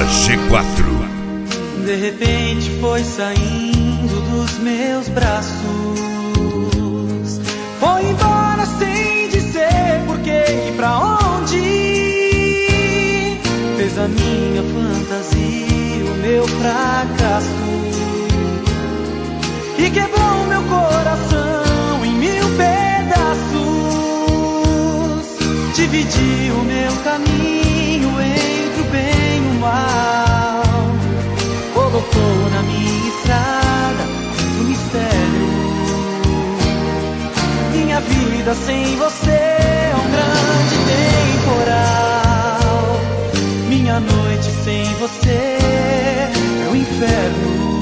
G4. De repente foi saindo dos meus braços, foi embora sem dizer porquê e pra onde. Fez a minha fantasia o meu fracasso e quebrou meu coração em 1000 pedaços. Dividiu o meu caminho entre o bem e o mal, colocou na minha estrada um mistério. Minha vida sem você é um grande temporal. Minha noite sem você é um inferno.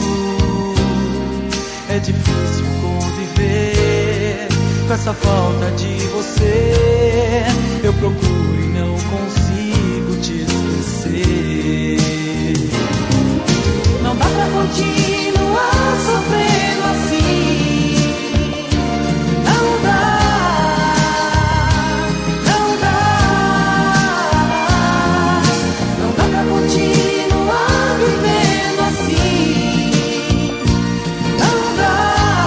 É difícil conviver com essa falta de você. Eu procuro e não consigo te esquecer. Não dá pra continuar sofrendo assim. Não dá, não dá. Não dá pra continuar vivendo assim. Não dá,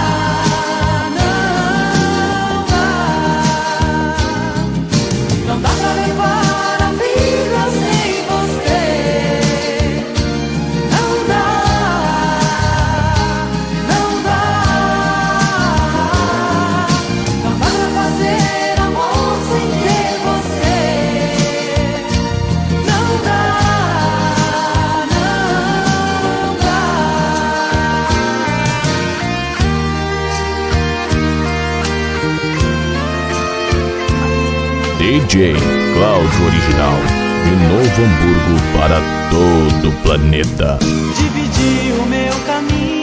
não dá. Não dá pra levar a vida sem você. Não dá, não dá. Não dá pra fazer amor sem ter você. Não dá, não dá. DJ Cláudio Original, de Novo Hamburgo para todo o planeta. Dividi o meu caminho